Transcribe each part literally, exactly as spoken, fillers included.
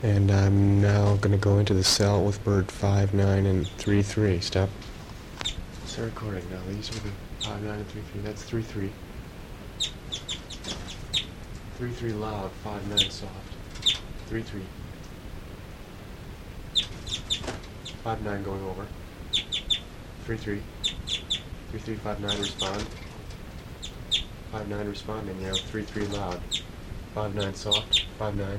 And I'm now going to go into the cell with bird five nine and three three. Stop. Start recording now. These are the five nine and three three. That's three three. three three loud, five nine soft. three three. five nine going over. three three. three three five nine respond. five nine responding now. three three loud. five nine soft. five nine.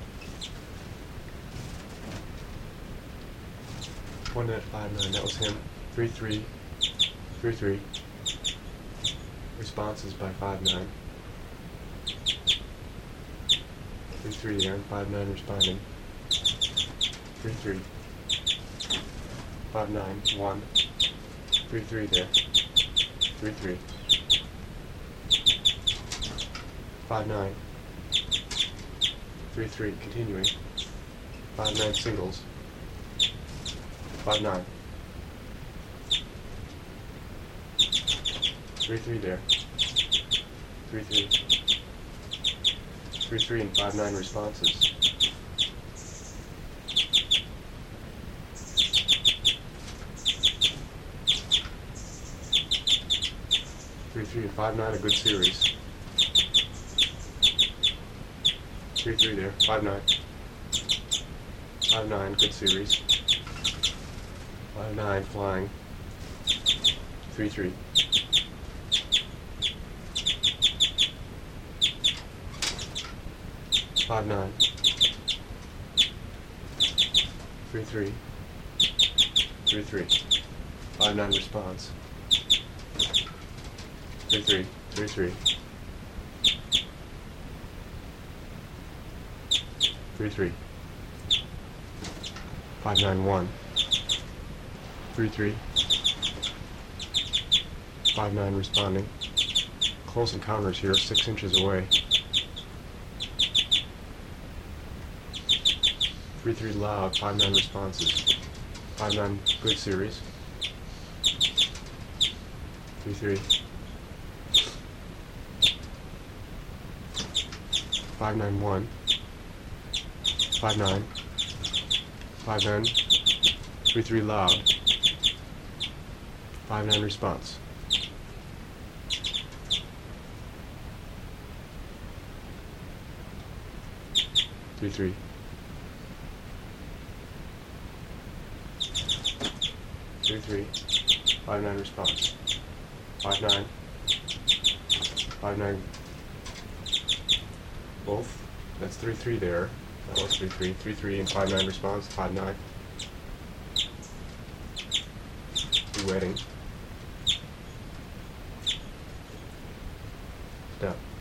one at five nine, that was him. three three. three three. Responses by five nine. three three there, five nine responding. three three. five nine, one. three three there. three three. five nine. three three, continuing. five nine singles. five nine. three three there. three three. three three and five nine responses. three three and five nine, a good series. three three there. five nine. five nine, good series. five nine flying. three three. five nine. three three. three three. five nine response. three three. three three. three three. five nine one. three three. five nine responding. Close encounters here, six inches away. three three loud, five nine responses. five nine good series. three three. five nine one. five nine. five nine. three three loud. five nine response. three three. three three. five nine response. five nine. five nine. Both. That's three three there. That was three three. three three and five nine response. five nine. Wedding. Step.